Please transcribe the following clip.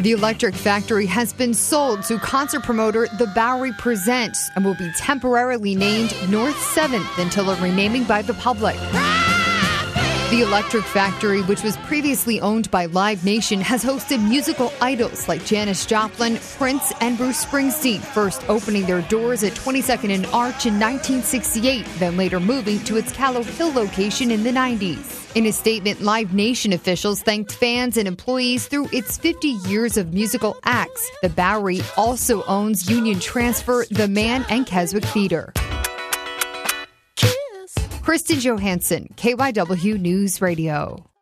The Electric Factory has been sold to concert promoter The Bowery Presents and will be temporarily named North 7th until a renaming by the public. The Electric Factory, which was previously owned by Live Nation, has hosted musical idols like Janis Joplin, Prince, and Bruce Springsteen, first opening their doors at 22nd and Arch in 1968, then later moving to its Callow Hill location in the 90s. In a statement, Live Nation officials thanked fans and employees through its 50 years of musical acts. The Bowery also owns Union Transfer, The Man, and Keswick Theater. Kristen Johansson, KYW News Radio.